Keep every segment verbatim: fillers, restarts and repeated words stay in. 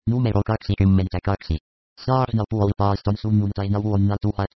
Numero kaksikymmentäkaksi. Saarnapuolipaaston sunnuntaina vuonna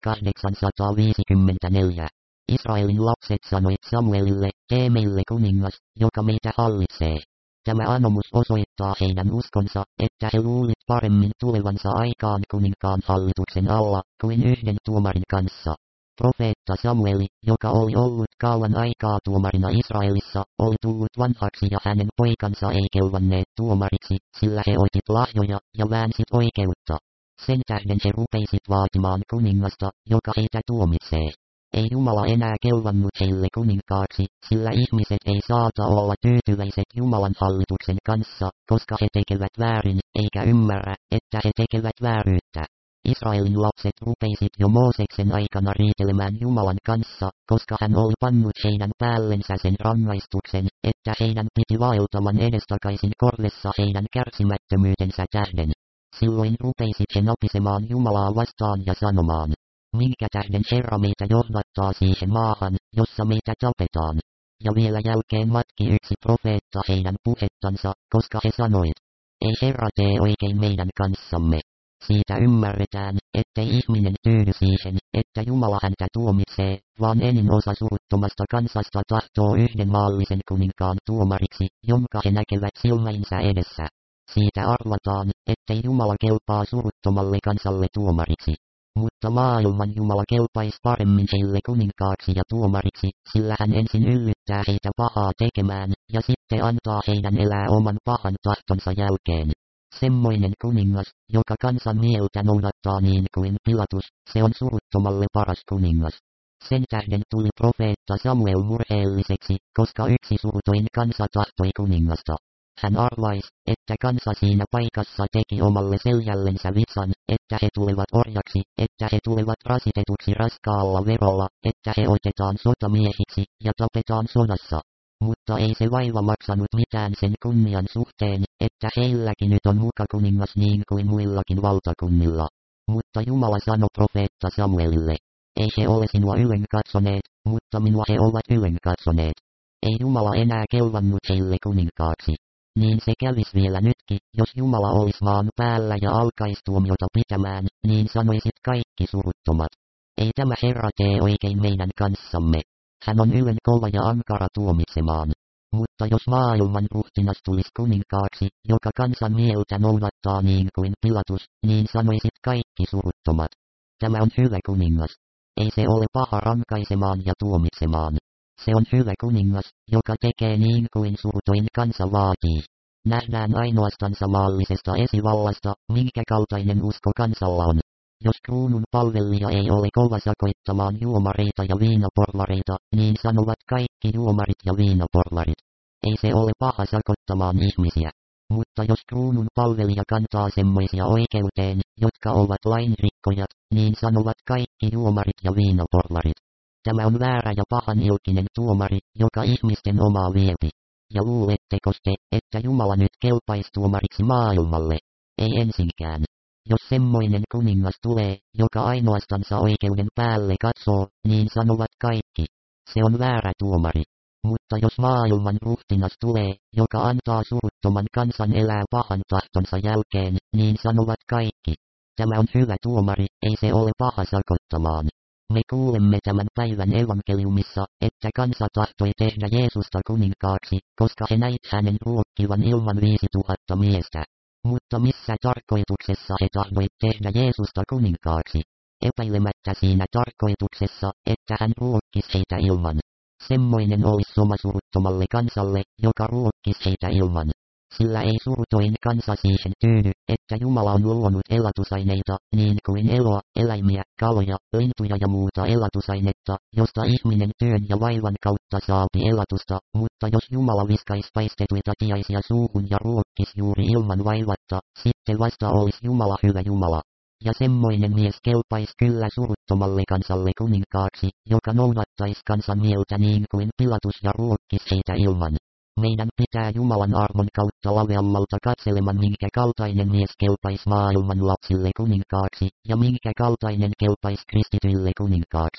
tuhatkahdeksansataaviisikymmentäneljä. Israelin lapset sanoivat Samuelille, tee meille kuningas, joka meitä hallitsee. Tämä anomus osoittaa heidän uskonsa, että he luulivat paremmin tulevansa aikaan kuninkaan hallituksen alla, kuin yhden tuomarin kanssa. Profeetta Samueli, joka oli ollut kauan aikaa tuomarina Israelissa, oli tullut vanhaksi ja hänen poikansa ei kelvanneet tuomariksi, sillä he otit lahjoja ja väänsit oikeutta. Sen tähden he rupeisit vaatimaan kuningasta, joka heitä tuomitsee. Ei Jumala enää kelvannut heille kuninkaaksi, sillä ihmiset ei saata olla tyytyväiset Jumalan hallituksen kanssa, koska he tekevät väärin, eikä ymmärrä, että he tekevät vääryyttä. Israelin lapset rupeisit jo Mooseksen aikana riitelemään Jumalan kanssa, koska hän oli pannut heidän päällensä sen rangaistuksen, että heidän piti vaeltaman edestakaisin korvessa heidän kärsimättömyytensä tähden. Silloin rupeisit he napisemaan Jumalaa vastaan ja sanomaan, minkä tähden Herra meitä johdattaa siihen maahan, jossa meitä tapetaan. Ja vielä jälkeen matki yksi profeetta heidän puhettansa, koska he sanoivat, ei Herra tee oikein meidän kanssamme. Siitä ymmärretään, ettei ihminen tyydy siihen, että Jumala häntä tuomitsee, vaan enin osa suruttomasta kansasta tahtoo yhden maallisen kuninkaan tuomariksi, jonka he näkevät silmäinsä edessä. Siitä arvataan, ettei Jumala kelpaa suruttomalle kansalle tuomariksi. Mutta maailman Jumala kelpaisi paremmin heille kuninkaaksi ja tuomariksi, sillä hän ensin yllyttää heitä pahaa tekemään, ja sitten antaa heidän elää oman pahan tahtonsa jälkeen. Semmoinen kuningas, joka kansan mieltä noudattaa niin kuin Pilatus, se on suruttomalle paras kuningas. Sen tähden tuli profeetta Samuel murheelliseksi, koska yksi surutoin kansa tahtoi kuningasta. Hän arvaisi, että kansa siinä paikassa teki omalle seljällensä vitsan, että he tulevat orjaksi, että he tulevat rasitetuksi raskaalla verolla, että he otetaan sotamiehiksi ja tapetaan sodassa. Mutta ei se vaiva maksanut mitään sen kunnian suhteen, että heilläkin nyt on muka kuningas niin kuin muillakin valtakunnilla. Mutta Jumala sanoi profeetta Samuelille, ei he ole sinua ylen katsoneet, mutta minua he ovat ylen katsoneet. Ei Jumala enää kelvannut heille kuninkaaksi. Niin se kävis vielä nytkin, jos Jumala olisi maan päällä ja alkaisi tuomiota pitämään, niin sanoisit kaikki suruttomat. Ei tämä Herra tee oikein meidän kanssamme. Hän on ylen kova ja ankara tuomitsemaan. Mutta jos maailman ruhtinas tulisi kuninkaaksi, joka kansan mieltä noudattaa niin kuin Pilatus, niin sanoisit kaikki suruttomat. Tämä on hyvä kuningas. Ei se ole paha rankaisemaan ja tuomitsemaan. Se on hyvä kuningas, joka tekee niin kuin surutoin kansa vaatii. Nähdään ainoastaan maallisesta esivallasta, minkä kaltainen usko kansalla on. Jos kruunun palvelija ei ole kova sakoittamaan juomareita ja viinaporvareita, niin sanovat kaikki juomarit ja viinaporvarit. Ei se ole paha sakottamaan ihmisiä. Mutta jos kruunun palvelija kantaa semmoisia oikeuteen, jotka ovat lainrikkojat, niin sanovat kaikki juomarit ja viinaporvarit. Tämä on väärä ja pahan ilkinen tuomari, joka ihmisten omaa viepi. Ja luuletteko te, että Jumala nyt kelpaisi tuomariksi maailmalle? Ei ensinkään. Jos semmoinen kuningas tulee, joka ainoastansa oikeuden päälle katsoo, niin sanovat kaikki. Se on väärä tuomari. Mutta jos maailman ruhtinas tulee, joka antaa suruttoman kansan elää pahan tahtonsa jälkeen, niin sanovat kaikki. Tämä on hyvä tuomari, ei se ole paha sakottamaan. Me kuulemme tämän päivän evankeliumissa, että kansa tahtoi tehdä Jeesusta kuninkaaksi, koska he näit hänen ruokkivan ilman viisituhatta miestä. Mutta missä tarkoituksessa he tahtoivat tehdä Jeesusta kuninkaaksi? Epäilemättä siinä tarkoituksessa, että hän ruokkisi heitä ilman. Semmoinen olisi soma suruttomalle kansalle, joka ruokkisi heitä ilman. Sillä ei surutoin kansa siihen tyydy, että Jumala on luonut elatusaineita, niin kuin eloa, eläimiä, kaloja, lintuja ja muuta elatusainetta, josta ihminen työn ja vaivan kautta saapi elatusta, mutta jos Jumala viskaisi paistetuita tiaisia suuhun ja ruokkisi juuri ilman vaivatta, sitten vasta olisi Jumala hyvä Jumala. Ja semmoinen mies kelpaisi kyllä suruttomalle kansalle kuninkaaksi, joka noudattaisi kansan mieltä niin kuin Pilatus ja ruokkisi heitä ilman. Meidän pitää Jumalan armon kautta laveammalta katseleman minkä kaltainen mies kelpaisi maailman lapsille kuninkaaksi, ja minkä kaltainen kelpaisi kristityille kuninkaaksi.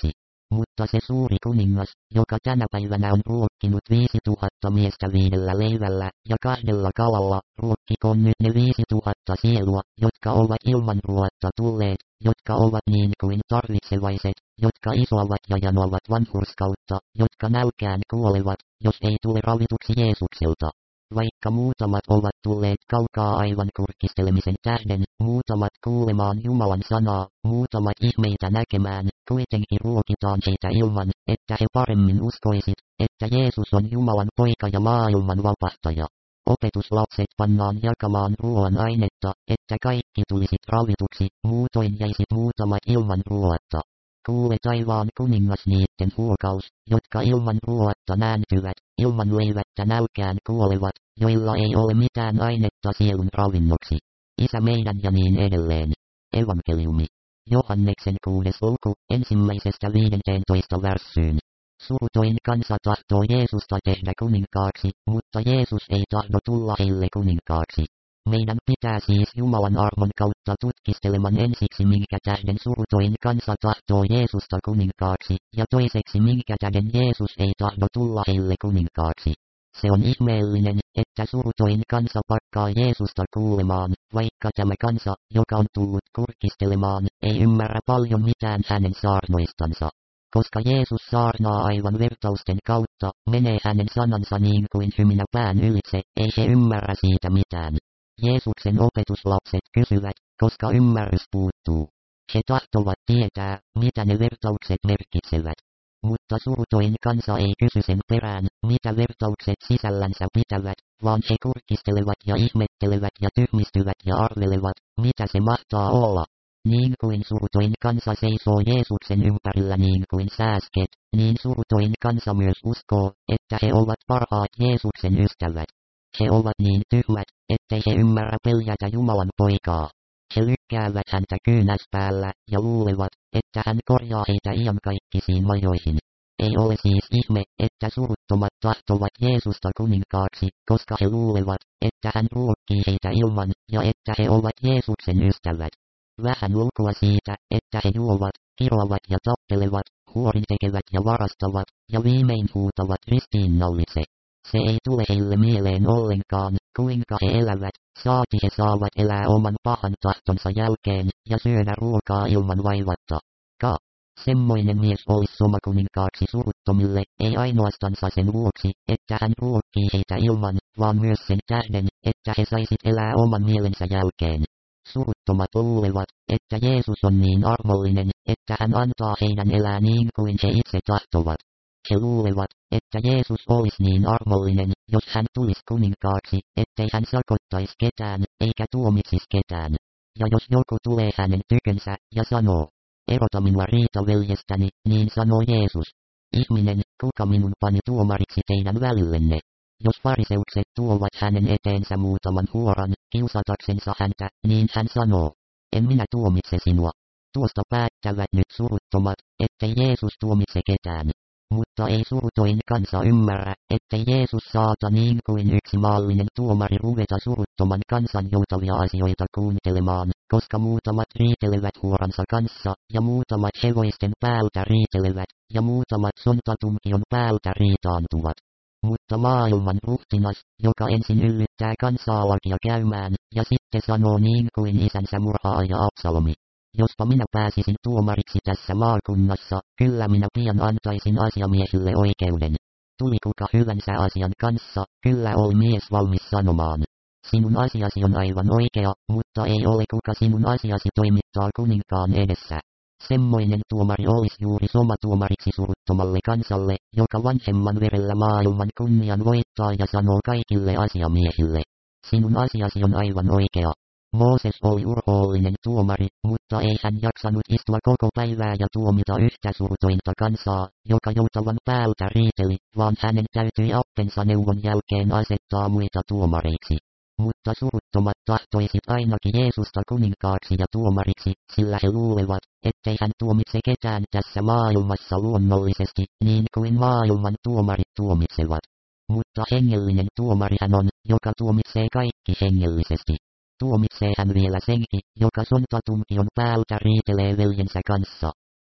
Mutta se suuri kuningas, joka tänä päivänä on ruokkinut viisi tuhatta miestä viidellä leivällä ja kahdella kalalla, ruokkikoon nyt ne viisi tuhatta sielua, jotka ovat ilman ruotta tulleet, jotka ovat niin kuin tarvitsevaiset, jotka isoavat ja janoavat vanhurskautta, jotka nälkään kuolevat, jos ei tule ravituksi Jeesukselta. Vaikka muutamat ovat tulleet kaukaa aivan kurkistelemisen tähden, muutamat kuulemaan Jumalan sanaa, muutamat ihmeitä näkemään, kuitenkin ruokitaan heitä ilman, että he paremmin uskoisit, että Jeesus on Jumalan poika ja maailman vapahtaja. Opetuslapset pannaan jakamaan ruoan ainetta, että kaikki tulisit ravituksi, muutoin jäisit muutamat ilman ruoatta. Kuule taivaan kuningas niitten huokaus, jotka ilman ruoatta nääntyvät, ilman leivättä nälkään kuolevat, joilla ei ole mitään ainetta sielun ravinnoksi. Isä meidän ja niin edelleen. Evankeliumi. Johanneksen kuudes luku, ensimmäisestä viidenteentoista värssyyn. Surutoin kansa tahtoo Jeesusta tehdä kuninkaaksi, mutta Jeesus ei tahdo tulla heille kuninkaaksi. Meidän pitää siis Jumalan armon kautta tutkisteleman ensiksi minkä tähden surutoin kansa tahtoo Jeesusta kuninkaaksi, ja toiseksi minkä tähden Jeesus ei tahdo tulla heille kuninkaaksi. Se on ihmeellinen, että surutoin kansa pakkaa Jeesusta kuulemaan, vaikka tämä kansa, joka on tullut kurkistelemaan, ei ymmärrä paljon mitään hänen saarnoistansa. Koska Jeesus saarnaa aivan vertausten kautta, menee hänen sanansa niin kuin hyminä pään ylitse, ei he ymmärrä siitä mitään. Jeesuksen opetuslapset kysyvät, koska ymmärrys puuttuu. He tahtovat tietää, mitä ne vertaukset merkitsevät. Mutta surutoin kansa ei kysy sen perään, mitä vertaukset sisällänsä pitävät, vaan he kurkistelevat ja ihmettelevät ja tyhmistyvät ja arvelevat, mitä se mahtaa olla. Niin kuin surutoin kansa seisoo Jeesuksen ympärillä niin kuin sääsket, niin surutoin kansa myös uskoo, että he ovat parhaat Jeesuksen ystävät. He ovat niin tyhmät, ettei he ymmärrä peljätä Jumalan poikaa. He lykkäävät häntä kyynäspäällä ja luulevat, että hän korjaa heitä iankaikkisiin majoihin. Ei ole siis ihme, että suruttomat tahtovat Jeesusta kuninkaaksi, koska he luulevat, että hän ruokkii heitä ilman, ja että he ovat Jeesuksen ystävät. Vähän lukua siitä, että he juovat, kiroavat ja tappelevat, huorin tekevät ja varastavat, ja viimein huutavat ristiinnaulitse. Se ei tule heille mieleen ollenkaan, kuinka he elävät, saati he saavat elää oman pahan tahtonsa jälkeen, ja syödä ruokaa ilman vaivatta. Ka. Semmoinen mies olisi somakuninkaaksi suruttomille, ei ainoastansa sen vuoksi, että hän ruokkii heitä ilman, vaan myös sen tähden, että he saisit elää oman mielensä jälkeen. Suruttomat luulevat, että Jeesus on niin armollinen, että hän antaa heidän elää niin kuin he itse tahtovat. He luulevat, että Jeesus olisi niin armollinen, jos hän tulisi kuninkaaksi, ettei hän sakottaisi ketään, eikä tuomitsisi ketään. Ja jos joku tulee hänen tykönsä, ja sanoo, erota minua riitaveljestäni, niin sanoo Jeesus. Ihminen, kuka minun pani tuomariksi teidän välillenne? Jos fariseukset tuovat hänen eteensä muutaman huoran, kiusataksensa häntä, niin hän sanoo, en minä tuomitse sinua. Tuosta päättävät nyt suruttomat, ettei Jeesus tuomitse ketään. Mutta ei surutoin kansa ymmärrä, ettei Jeesus saata niin kuin yksi maallinen tuomari ruveta suruttoman kansan joutavia asioita kuuntelemaan, koska muutamat riitelevät huoransa kanssa, ja muutamat hevoisten päältä riitelevät, ja muutamat sontatunkion päältä riitaantuvat. Mutta maailman ruhtinas, joka ensin yllyttää kansaa lakia käymään, ja sitten sanoo niin kuin isänsä murhaaja Absalomi. Jospa minä pääsisin tuomariksi tässä maakunnassa, kyllä minä pian antaisin asiamiehille oikeuden. Tuli kuka hyvänsä asian kanssa, kyllä oli mies valmis sanomaan. Sinun asiasi on aivan oikea, mutta ei ole kuka sinun asiasi toimittaa kuninkaan edessä. Semmoinen tuomari olisi juuri somatuomariksi suruttomalle kansalle, joka vanhemman verellä maailman kunnian voittaa ja sanoo kaikille asiamiehille. Sinun asiasi on aivan oikea. Mooses oli urhoollinen tuomari, mutta ei hän jaksanut istua koko päivää ja tuomita yhtä surutointa kansaa, joka joutavan päältä riiteli, vaan hänen täytyi appensa neuvon jälkeen asettaa muita tuomareiksi. Mutta suruttomat tahtoisit ainakin Jeesusta kuninkaaksi ja tuomariksi, sillä he luulevat, ettei hän tuomitse ketään tässä maailmassa luonnollisesti, niin kuin maailman tuomarit tuomitsevat. Mutta hengellinen tuomari hän on, joka tuomitsee kaikki hengellisesti. Tuomitsee hän vielä senkin, joka sontatunkion päältä riitelee veljensä kanssa.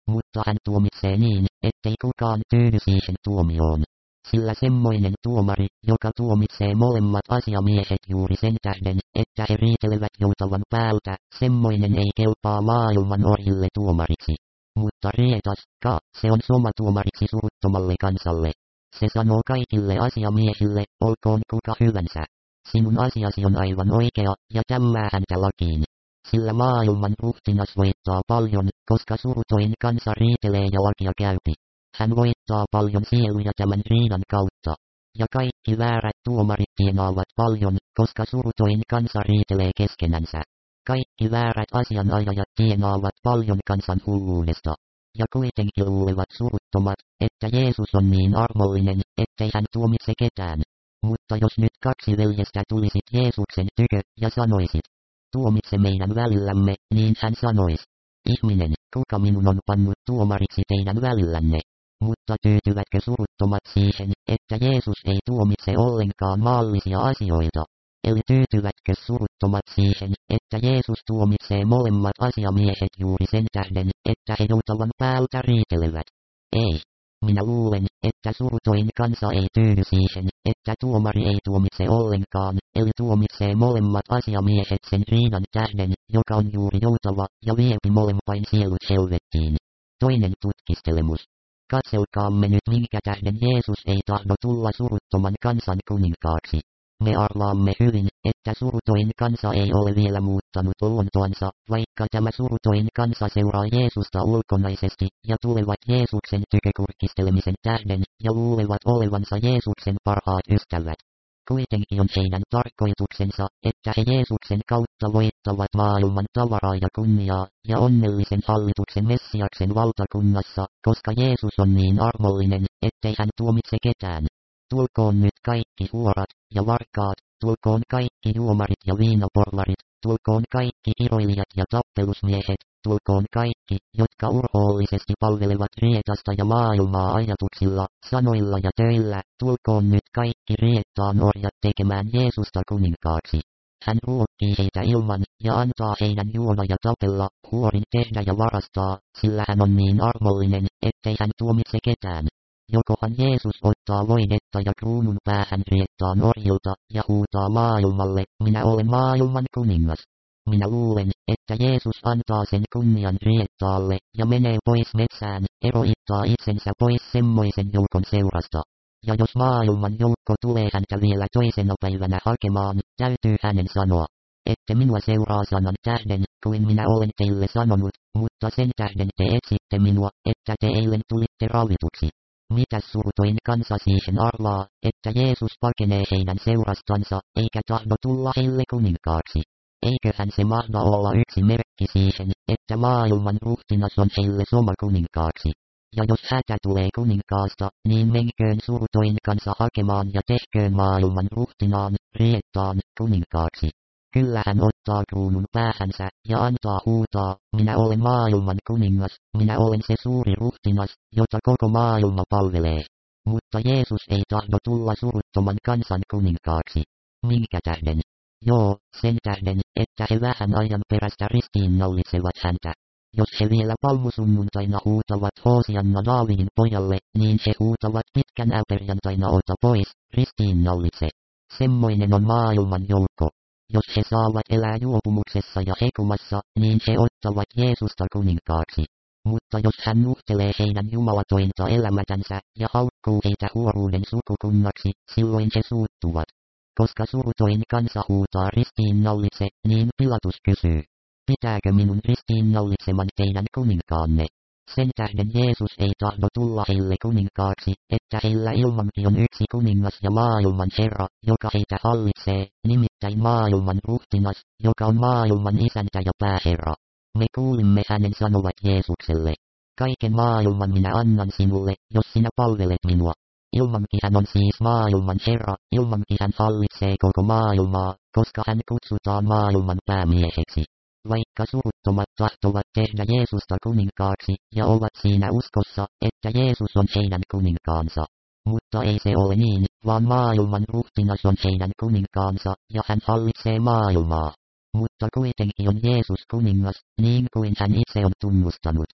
mutta hän tuomitsee niin, ettei kukaan tyydy siihen tuomioon. Sillä semmoinen tuomari, joka tuomitsee molemmat asiamiehet juuri sen tähden, että he riitelevät joutavan päältä, semmoinen ei kelpaa maailman orjille tuomariksi. Mutta rietas, ka, se on soma tuomariksi suruttomalle kansalle. Se sanoo kaikille asiamiehille, olkoon kuka hyvänsä. Sinun asiasi on aivan oikea, ja tämmää häntä lakiin. Sillä maailman ruhtinas voittaa paljon, koska surutoin kansa riitelee ja lakia käypi. Hän voittaa paljon sieluja tämän riidan kautta. Ja kaikki väärät tuomarit tienaavat paljon, koska surutoin kansa riitelee keskenänsä. Kaikki väärät asianajajat tienaavat paljon kansan hulluudesta. Ja kuitenkin luulevat suruttomat, että Jeesus on niin armollinen, ettei hän tuomitse ketään. Mutta jos nyt kaksi veljestä tulisit Jeesuksen tykö ja sanoisit, tuomitse meidän välillämme, niin hän sanoisi, ihminen, kuka minun on pannut tuomariksi teidän välillänne? Mutta tyytyvätkö suruttomat siihen, että Jeesus ei tuomitse ollenkaan maallisia asioita? Eli tyytyvätkö suruttomat siihen, että Jeesus tuomitsee molemmat asiamiehet juuri sen tähden, että he joutavan päältä riitelevät? Ei. Minä luulen, että surutoin kansa ei tyydy siihen, että tuomari ei tuomitse ollenkaan, eli tuomitsee molemmat asiamiehet sen riidan tähden, joka on juuri joutava, ja viepi molempain sielut helvettiin. Toinen tutkistelemus. Katselkaamme nyt minkä tähden Jeesus ei tahdo tulla suruttoman kansan kuninkaaksi. Me arvaamme hyvin, että surutoin kansa ei ole vielä muuttanut luontoansa, vaikka tämä surutoin kansa seuraa Jeesusta ulkonaisesti, ja tulevat Jeesuksen tykökurkistelemisen tähden, ja luulevat olevansa Jeesuksen parhaat ystävät. Kuitenkin on heidän tarkoituksensa, että he Jeesuksen kautta voittavat maailman tavaraa ja kunniaa, ja onnellisen hallituksen Messiaksen valtakunnassa, koska Jeesus on niin armollinen, ettei hän tuomitse ketään. Tulkoon nyt kaikki huorat ja varkaat, tulkoon kaikki juomarit ja viinaporvarit, tulkoon kaikki iroilijat ja tappelusmiehet, tulkoon kaikki, jotka urhoollisesti palvelevat rietasta ja maailmaa ajatuksilla, sanoilla ja töillä, tulkoon nyt kaikki riettaan orjat tekemään Jeesusta kuninkaaksi. Hän ruokkii heitä ilman, ja antaa heidän juoda ja tapella, huorin tehdä ja varastaa, sillä hän on niin armollinen, ettei hän tuomitse ketään. Jokohan Jeesus ottaa voidetta ja kruunun päähän riettaan orjilta, ja huutaa maailmalle, minä olen maailman kuningas. Minä luulen, että Jeesus antaa sen kunnian riettaalle, ja menee pois metsään, eroittaa itsensä pois semmoisen joukon seurasta. Ja jos maailman joukko tulee häntä vielä toisena päivänä hakemaan, täytyy hänen sanoa, ette minua seuraa sanan tähden, kuin minä olen teille sanonut, mutta sen tähden te etsitte minua, että te eilen tulitte ravituksi. Mitäs surutoin kansa siihen arvaa, että Jeesus pakenee heidän seurastansa, eikä tahdo tulla heille kuninkaaksi? Eiköhän se mahda olla yksi merkki siihen, että maailman ruhtinas on heille soma kuninkaaksi. Ja jos hätä tulee kuninkaasta, niin menköön surutoin kansa hakemaan ja tehköön maailman ruhtinaan, riettaan, kuninkaaksi. Kyllä hän ottaa kruunun päähänsä, ja antaa huutaa, minä olen maailman kuningas, minä olen se suuri ruhtinas, jota koko maailma palvelee. Mutta Jeesus ei tahdo tulla suruttoman kansan kuninkaaksi. Minkä tähden? Joo, sen tähden, että he vähän ajan perästä ristiinnaulitsevat häntä. Jos he vielä palmusunnuntaina huutavat Hoosianna Daavidin pojalle, niin he huutavat pitkänä perjantaina ota pois, ristiinnaulitse. Semmoinen on maailman joukko. Jos he saavat elää juopumuksessa ja hekumassa, niin he ottavat Jeesusta kuninkaaksi. Mutta jos hän nuhtelee heidän jumalatointa elämätänsä ja haukkuu heitä huoruuden sukukunnaksi, silloin he suuttuvat. Koska surutoin kansa huutaa ristiinnaulitse, niin Pilatus kysyy, pitääkö minun ristiinnaulitseman teidän kuninkaanne? Sen tähden Jeesus ei tahdo tulla heille kuninkaaksi, että heillä ilmankin on yksi kuningas ja maailman Herra, joka heitä hallitsee, nimittäin maailman ruhtinas, joka on maailman isäntä ja pääherra. Me kuulimme hänen sanovat Jeesukselle, kaiken maailman minä annan sinulle, jos sinä palvelet minua. Ilmankin hän on siis maailman Herra, ilmankin hän hallitsee koko maailmaa, koska hän kutsutaan maailman päämieheksi. Vaikka suruttomat tahtovat tehdä Jeesusta kuninkaaksi, ja ovat siinä uskossa, että Jeesus on heidän kuninkaansa. Mutta ei se ole niin, vaan maailman ruhtinas on heidän kuninkaansa, ja hän hallitsee maailmaa. Mutta kuitenkin on Jeesus kuningas, niin kuin hän itse on tunnustanut.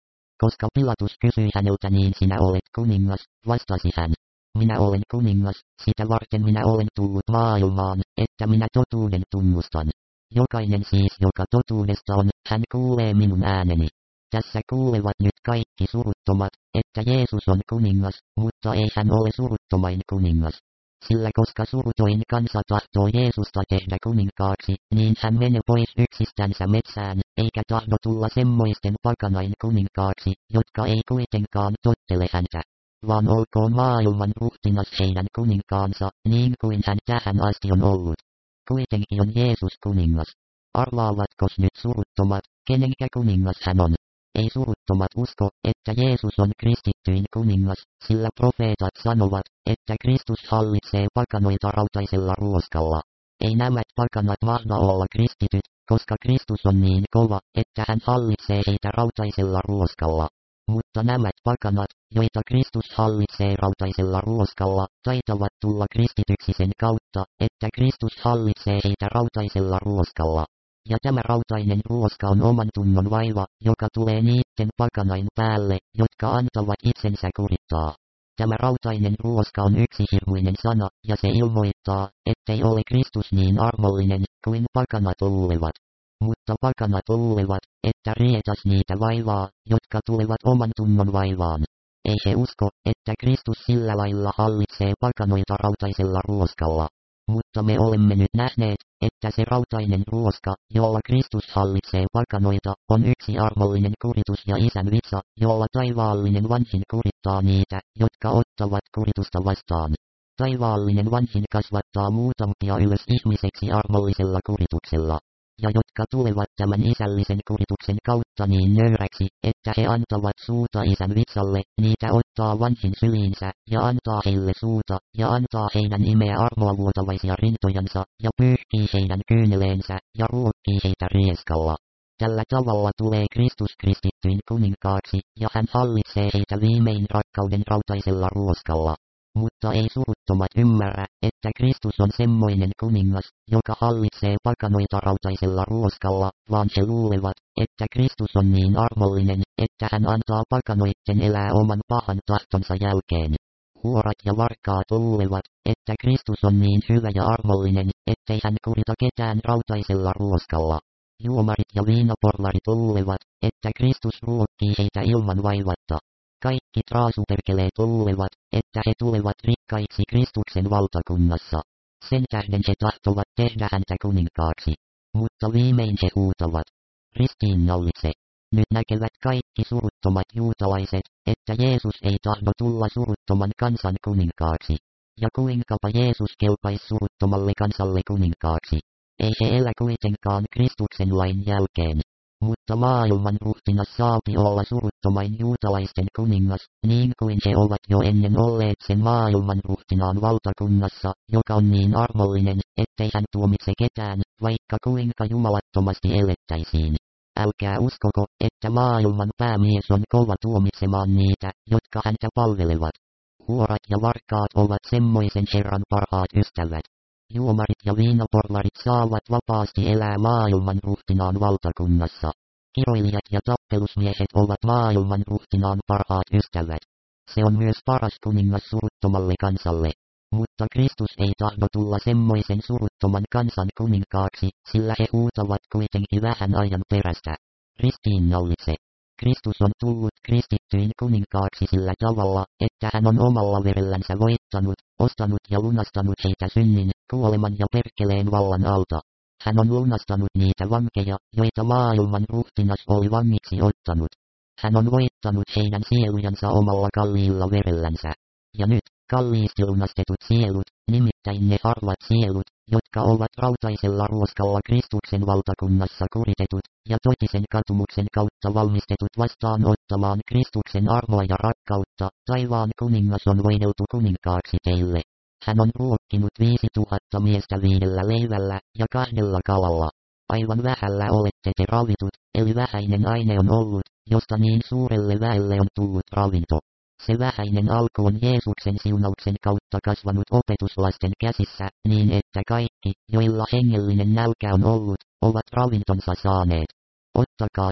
Koska Pilatus kysyi häneltä niin sinä olet kuningas, vastasi hän. Minä olen kuningas, sitä varten minä olen tullut maailmaan, että minä totuuden tunnustan. Jokainen siis joka totuudesta on, hän kuulee minun ääneni. Tässä kuulevat nyt kaikki suruttomat, että Jeesus on kuningas, mutta ei hän ole suruttomain kuningas. Sillä koska surutoin kansa tahtoo Jeesusta tehdä kuninkaaksi, niin hän menee pois yksistänsä metsään, eikä tahdo tulla semmoisten pakanain kuninkaaksi, jotka ei kuitenkaan tottele häntä. Vaan olkoon maailman ruhtinas heidän kuninkaansa, niin kuin hän tähän asti on ollut. Kuitenkin on Jeesus kuningas. Arvaavatkos nyt suruttomat, kenenkä kuningas hän on? Ei suruttomat usko, että Jeesus on kristittyyn kuningas, sillä profeetat sanovat, että Kristus hallitsee pakanoita rautaisella ruoskalla. Ei nämä pakanat mahda olla kristityt, koska Kristus on niin kova, että hän hallitsee heitä rautaisella ruoskalla. Mutta nämä pakanat, joita Kristus hallitsee rautaisella ruoskalla, taitavat tulla kristityksi sen kautta, että Kristus hallitsee heitä rautaisella ruoskalla. Ja tämä rautainen ruoska on oman tunnon vaiva, joka tulee niitten pakanain päälle, jotka antavat itsensä kurittaa. Tämä rautainen ruoska on yksihirmuinen sana, ja se ilmoittaa, ettei ole Kristus niin armollinen, kuin pakanat luulevat. Mutta pakanat luulevat, että rietas niitä vaivaa, jotka tulevat oman tunnon vaivaan. Ei he usko, että Kristus sillä lailla hallitsee pakanoita rautaisella ruoskalla. Mutta me olemme nyt nähneet, että se rautainen ruoska, jolla Kristus hallitsee pakanoita, on yksi armollinen kuritus ja isän vitsa, jolla taivaallinen vanhin kurittaa niitä, jotka ottavat kuritusta vastaan. Taivaallinen vanhin kasvattaa muutamia ylös ihmiseksi armollisella kurituksella. Ja jotka tulevat tämän isällisen kurituksen kautta niin nöyräksi, että he antavat suuta isän vitsalle, niitä ottaa vanhin syliinsä, ja antaa heille suuta, ja antaa heidän imeä armoa vuotavaisia rintojansa, ja pyyhkii heidän kyyneleensä, ja ruokkii heitä rieskalla. Tällä tavalla tulee Kristus kristittyin kuninkaaksi, ja hän hallitsee heitä viimein rakkauden rautaisella ruoskalla. Mutta ei suruttomat ymmärrä, että Kristus on semmoinen kuningas, joka hallitsee pakanoita rautaisella ruoskalla, vaan he luulevat, että Kristus on niin armollinen, että hän antaa pakanoitten elää oman pahan tahtonsa jälkeen. Huorat ja varkaat luulevat, että Kristus on niin hyvä ja armollinen, ettei hän kurita ketään rautaisella ruoskalla. Juomarit ja viinaporlarit luulevat, että Kristus ruokkii heitä ilman vaivatta. Kaikki traasuperkeleet luulevat, että he tulevat rikkaiksi Kristuksen valtakunnassa. Sen tähden he tahtovat tehdä häntä kuninkaaksi. Mutta viimein he huutavat: ristiinnaulitse! Nyt näkevät kaikki suruttomat juutalaiset, että Jeesus ei tahdo tulla suruttoman kansan kuninkaaksi. Ja kuinkapa Jeesus kelpaisi suruttomalle kansalle kuninkaaksi. Ei he elä kuitenkaan Kristuksen lain jälkeen. Mutta maailman ruhtinas saapi olla suruttomain juutalaisten kuningas, niin kuin he ovat jo ennen olleet sen maailman ruhtinaan valtakunnassa, joka on niin armollinen, ettei hän tuomitse ketään, vaikka kuinka jumalattomasti elettäisiin. Älkää uskoko, että maailman päämies on kova tuomitsemaan niitä, jotka häntä palvelevat. Huorat ja varkaat ovat semmoisen Herran parhaat ystävät. Juomarit ja viinaporlarit saavat vapaasti elää maailman ruhtinaan valtakunnassa. Kiroilijat ja tappelusmiehet ovat maailman ruhtinaan parhaat ystävät. Se on myös paras kuningas suruttomalle kansalle. Mutta Kristus ei tahdo tulla semmoisen suruttoman kansan kuninkaaksi, sillä he huutavat kuitenkin vähän ajan perästä: ristiinnaulitse! Kristus on tullut kristittyin kuninkaaksi sillä tavalla, että hän on omalla verellänsä voittanut, ostanut ja lunastanut heitä synnin, kuoleman ja perkeleen vallan alta. Hän on lunastanut niitä vankeja, joita maailman ruhtinas oli vangiksi ottanut. Hän on voittanut heidän sielujansa omalla kalliilla verellänsä. Ja nyt, kalliisti lunastetut sielut, nimittäin ne harvat sielut, jotka ovat rautaisella ruoskalla Kristuksen valtakunnassa kuritetut, ja totisen katumuksen kautta valmistetut vastaanottamaan Kristuksen armoa ja rakkautta, taivaan kuningas on voideltu kuninkaaksi teille. Hän on ruokkinut viisi tuhatta miestä viidellä leivällä ja kahdella kalalla. Aivan vähällä olette te ravitut, eli vähäinen aine on ollut, josta niin suurelle väelle on tullut ravinto. Se vähäinen alku on Jeesuksen siunauksen kautta kasvanut opetuslasten käsissä, niin että kaikki, joilla hengellinen nälkä on ollut, ovat ravintonsa saaneet. Ottakaa nyt,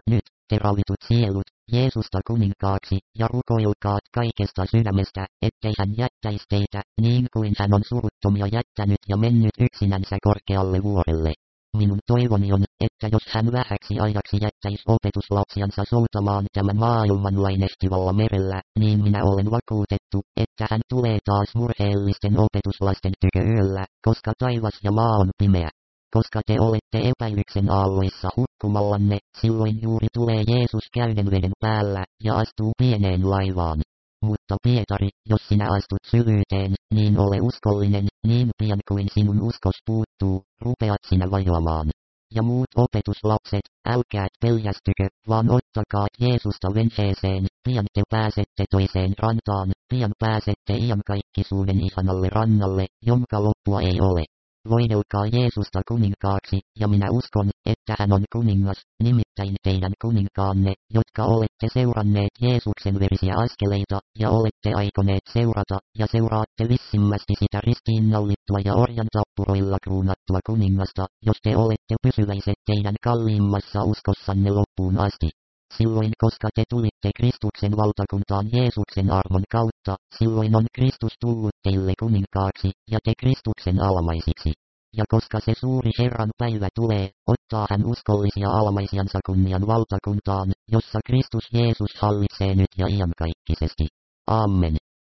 te ravitut sielut, Jeesusta kuninkaaksi, ja rukoilkaat kaikesta sydämestä, ettei hän jättäisi teitä, niin kuin hän on suruttomia jättänyt ja mennyt yksinänsä korkealle vuorelle. Minun toivoni on, että jos hän vähäksi ajaksi jättäisi opetuslapsiansa soutamaan tämän maailman lainehtivalla merellä, niin minä olen vakuutettu, että hän tulee taas murheellisten opetuslasten tykö yöllä, koska taivas ja maa on pimeä. Koska te olette epäilyksen aalloissa hukkumallanne, silloin juuri tulee Jeesus käyden veden päällä, ja astuu pieneen laivaan. Mutta Pietari, jos sinä astut syvyyteen, niin ole uskollinen, niin pian kuin sinun uskos puuttuu, rupeat sinä vajoamaan. Ja muut opetuslapset, älkää peljästykö, vaan ottakaa Jeesusta veneeseen, pian te pääsette toiseen rantaan, pian pääsette iankaikkisuuden ihanalle rannalle, jonka loppua ei ole. Voidelkaa Jeesusta kuninkaaksi, ja minä uskon, että hän on kuningas, nimittäin teidän kuninkaanne, jotka olette seuranneet Jeesuksen verisiä askeleita, ja olette aikoneet seurata, ja seuraatte vissimmästi sitä ristiinnaulittua ja orjan tappuroilla kruunattua kuningasta, jos te olette pysyväiset teidän kalliimmassa uskossanne loppuun asti. Silloin koska te tulitte Kristuksen valtakuntaan Jeesuksen armon kautta, silloin on Kristus tullut teille kuninkaaksi, ja te Kristuksen almaisiksi. Ja koska se suuri Herran päivä tulee, ottaa hän uskollisia almaisiansa kunnian valtakuntaan, jossa Kristus Jeesus hallitsee nyt ja iankaikkisesti. Amen.